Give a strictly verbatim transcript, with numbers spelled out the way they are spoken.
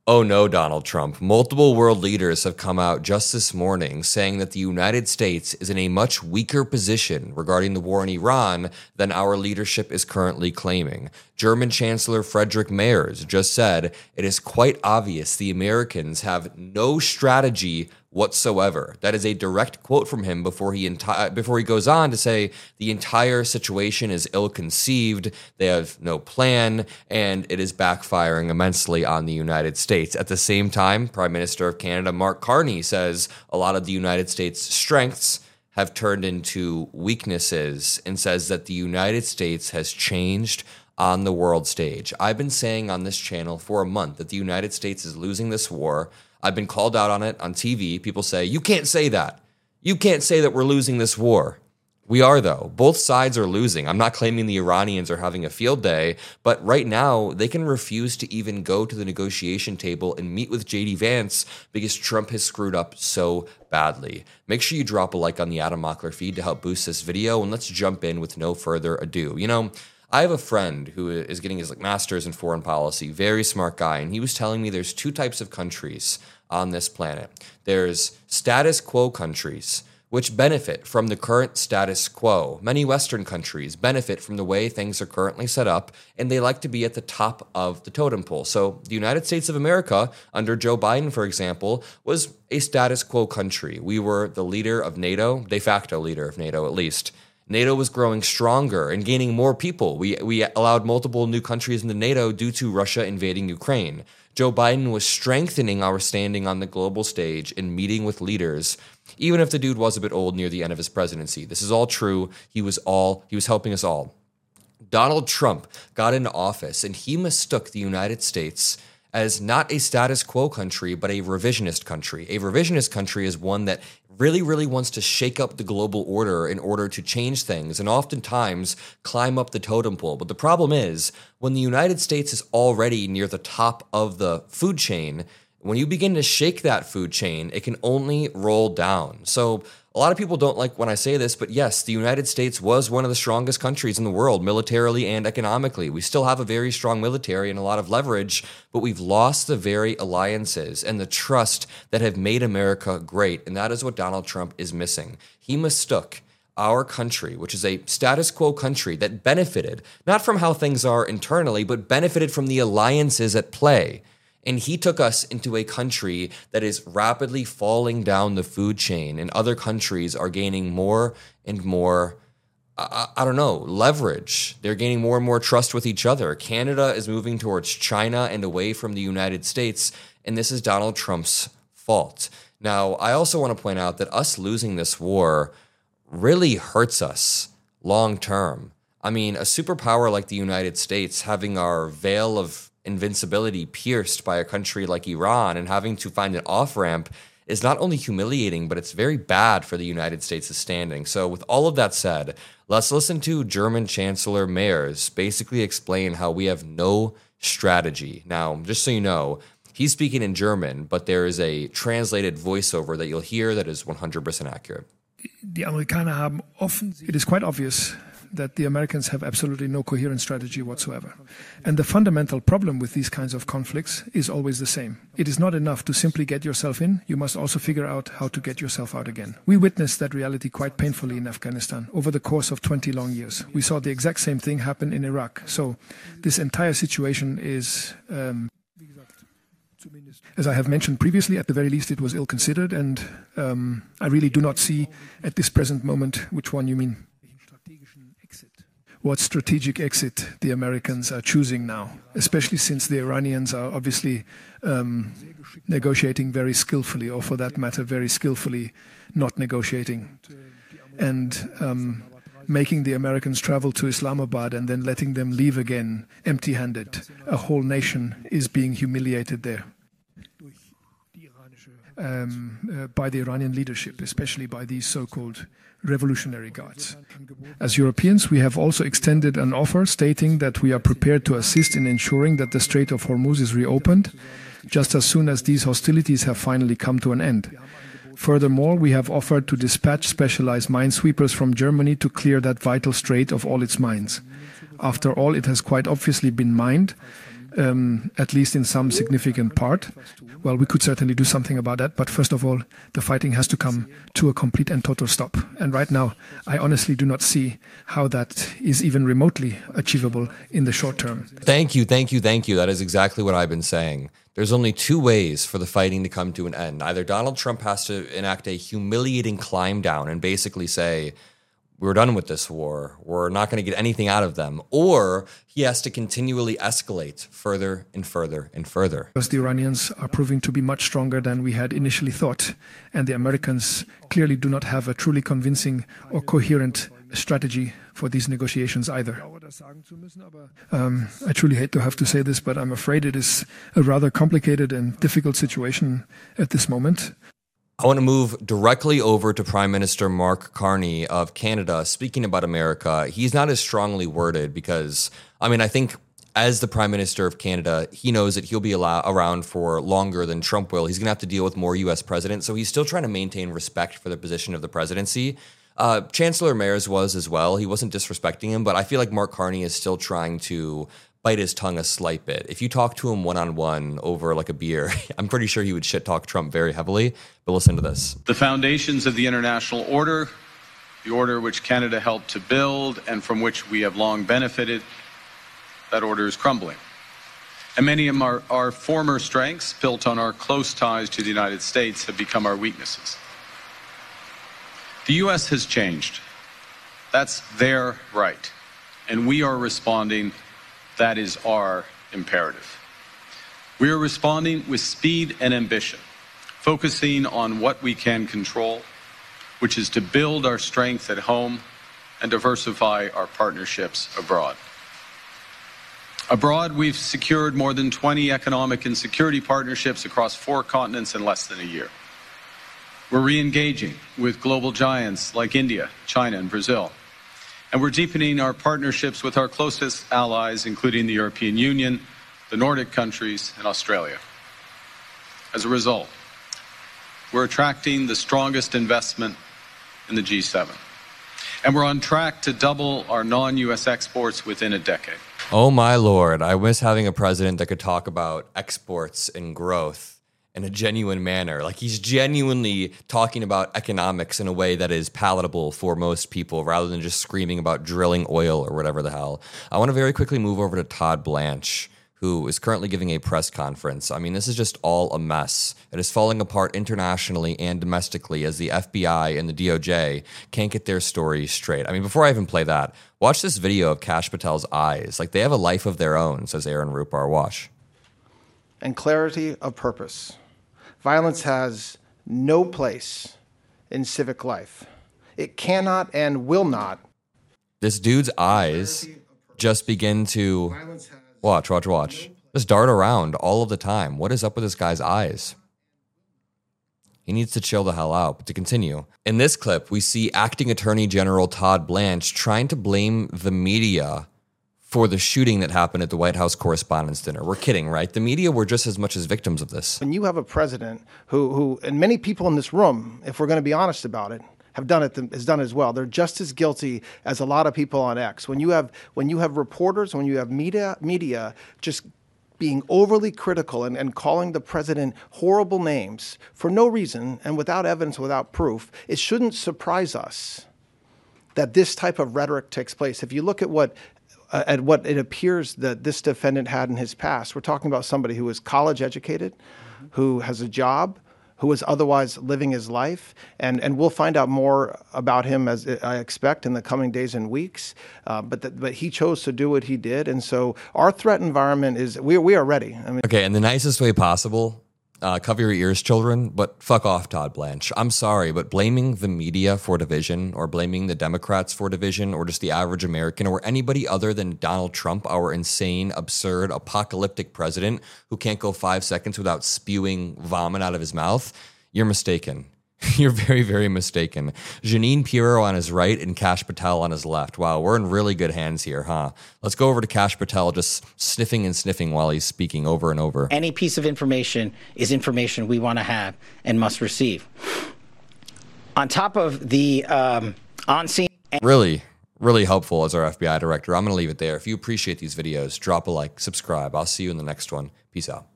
Oh no, Donald Trump. Multiple world leaders have come out just this morning saying that the United States is in a much weaker position regarding the war in Iran than our leadership is currently claiming. German Chancellor Friedrich Merz just said it is quite obvious the Americans have no strategy whatsoever. That is a direct quote from him before he enti- before he goes on to say the entire situation is ill-conceived, they have no plan, and it is backfiring immensely on the United States. At the same time, Prime Minister of Canada Mark Carney says a lot of the United States' strengths have turned into weaknesses and says that the United States has changed on the world stage. I've been saying on this channel for a month that the United States is losing this war. I've been called out on it on T V. People say, you can't say that. You can't say that we're losing this war. We are, though. Both sides are losing. I'm not claiming the Iranians are having a field day, but right now they can refuse to even go to the negotiation table and meet with J D Vance because Trump has screwed up so badly. Make sure you drop a like on the Adam Mockler feed to help boost this video, and let's jump in with no further ado. You know, I have a friend who is getting his like master's in foreign policy, very smart guy, and he was telling me there's two types of countries on this planet. There's status quo countries, which benefit from the current status quo. Many Western countries benefit from the way things are currently set up, and they like to be at the top of the totem pole. So the United States of America, under Joe Biden, for example, was a status quo country. We were the leader of NATO, de facto leader of NATO at least. NATO was growing stronger and gaining more people. We we allowed multiple new countries into NATO due to Russia invading Ukraine. Joe Biden was strengthening our standing on the global stage and meeting with leaders, even if the dude was a bit old near the end of his presidency. This is all true. He was all he was helping us all. Donald Trump got into office and he mistook the United States as not a status quo country, but a revisionist country. A revisionist country is one that really, really wants to shake up the global order in order to change things and oftentimes climb up the totem pole. But the problem is, when the United States is already near the top of the food chain, when you begin to shake that food chain, it can only roll down. So a lot of people don't like when I say this, but yes, the United States was one of the strongest countries in the world, militarily and economically. We still have a very strong military and a lot of leverage, but we've lost the very alliances and the trust that have made America great, and that is what Donald Trump is missing. He mistook our country, which is a status quo country that benefited, not from how things are internally, but benefited from the alliances at play. And he took us into a country that is rapidly falling down the food chain, and other countries are gaining more and more, I, I don't know, leverage. They're gaining more and more trust with each other. Canada is moving towards China and away from the United States, and this is Donald Trump's fault. Now, I also want to point out that us losing this war really hurts us long term. I mean, a superpower like the United States having our veil of invincibility pierced by a country like Iran and having to find an off-ramp is not only humiliating, but it's very bad for the United States' standing. So with all of that said, let's listen to German Chancellor Merz basically explain how we have no strategy. Now, just so you know, he's speaking in German, but there is a translated voiceover that you'll hear that is one hundred percent accurate. Die Amerikaner haben offen, it is quite obvious that the Americans have absolutely no coherent strategy whatsoever. And the fundamental problem with these kinds of conflicts is always the same. It is not enough to simply get yourself in, you must also figure out how to get yourself out again. We witnessed that reality quite painfully in Afghanistan over the course of twenty long years. We saw the exact same thing happen in Iraq. So this entire situation is, um, as I have mentioned previously, at the very least it was ill-considered, and um, I really do not see at this present moment which one you mean. What strategic exit the Americans are choosing now, especially since the Iranians are obviously um, negotiating very skillfully, or for that matter, very skillfully not negotiating, and um, making the Americans travel to Islamabad and then letting them leave again empty-handed. A whole nation is being humiliated there. Um, uh, by the Iranian leadership, especially by these so-called revolutionary guards. As Europeans, we have also extended an offer stating that we are prepared to assist in ensuring that the Strait of Hormuz is reopened just as soon as these hostilities have finally come to an end. Furthermore, we have offered to dispatch specialized minesweepers from Germany to clear that vital strait of all its mines. After all, it has quite obviously been mined, um, at least in some significant part. Well, we could certainly do something about that. But first of all, the fighting has to come to a complete and total stop. And right now, I honestly do not see how that is even remotely achievable in the short term. Thank you, thank you, thank you. That is exactly what I've been saying. There's only two ways for the fighting to come to an end. Either Donald Trump has to enact a humiliating climb down and basically say, we're done with this war, we're not going to get anything out of them, or he has to continually escalate further and further and further. Because the Iranians are proving to be much stronger than we had initially thought, and the Americans clearly do not have a truly convincing or coherent strategy for these negotiations either. Um, I truly hate to have to say this, but I'm afraid it is a rather complicated and difficult situation at this moment. I want to move directly over to Prime Minister Mark Carney of Canada. Speaking about America, he's not as strongly worded because, I mean, I think as the Prime Minister of Canada, he knows that he'll be allow- around for longer than Trump will. He's going to have to deal with more U S presidents, so he's still trying to maintain respect for the position of the presidency. Uh, Chancellor Mayers was as well. He wasn't disrespecting him, but I feel like Mark Carney is still trying to bite his tongue a slight bit. If you talk to him one-on-one over like a beer, I'm pretty sure he would shit talk Trump very heavily. But listen to this. The foundations of the international order, the order which Canada helped to build and from which we have long benefited, that order is crumbling. And many of our, our former strengths, built on our close ties to the United States, have become our weaknesses. The U S has changed. That's their right. And we are responding. That is our imperative. We are responding with speed and ambition, focusing on what we can control, which is to build our strength at home and diversify our partnerships abroad. Abroad, we've secured more than twenty economic and security partnerships across four continents in less than a year. We're re-engaging with global giants like India, China, and Brazil. And we're deepening our partnerships with our closest allies, including the European Union, the Nordic countries, and Australia. As a result, we're attracting the strongest investment in the G seven. And we're on track to double our non-U S exports within a decade. Oh my Lord, I miss having a president that could talk about exports and growth in a genuine manner. Like he's genuinely talking about economics in a way that is palatable for most people rather than just screaming about drilling oil or whatever the hell. I want to very quickly move over to Todd Blanche, who is currently giving a press conference. I mean, this is just all a mess. It is falling apart internationally and domestically as the F B I and the D O J can't get their stories straight. I mean, before I even play that, watch this video of Kash Patel's eyes. Like they have a life of their own, says Aaron Rupar. Watch. And clarity of purpose. Violence has no place in civic life. It cannot and will not. This dude's eyes just begin to watch, watch, watch. Just dart around all of the time. What is up with this guy's eyes? He needs to chill the hell out. But to continue, in this clip, we see Acting Attorney General Todd Blanche trying to blame the media for the shooting that happened at the White House Correspondents' Dinner. We're kidding, right? The media were just as much as victims of this. When you have a president who, who and many people in this room, if we're going to be honest about it, have done it has done it as well. They're just as guilty as a lot of people on X. When you have when you have reporters, when you have media media just being overly critical and, and calling the president horrible names for no reason and without evidence, without proof, it shouldn't surprise us that this type of rhetoric takes place. If you look at what Uh, at what it appears that this defendant had in his past. We're talking about somebody who is college educated, mm-hmm. who has a job, who is otherwise living his life. And, and we'll find out more about him, as I expect, in the coming days and weeks. Uh, but, the, but he chose to do what he did. And so our threat environment is, we, we are ready. I mean, okay, in the nicest way possible, Uh, cover your ears, children, but fuck off, Todd Blanche. I'm sorry, but blaming the media for division or blaming the Democrats for division or just the average American or anybody other than Donald Trump, our insane, absurd, apocalyptic president who can't go five seconds without spewing vomit out of his mouth, you're mistaken. You're very, very mistaken. Jeanine Pirro on his right and Kash Patel on his left. Wow, we're in really good hands here, huh? Let's go over to Kash Patel just sniffing and sniffing while he's speaking over and over. Any piece of information is information we want to have and must receive. On top of the um, on-scene... Really? really helpful as our F B I director. I'm going to leave it there. If you appreciate these videos, drop a like, subscribe. I'll see you in the next one. Peace out.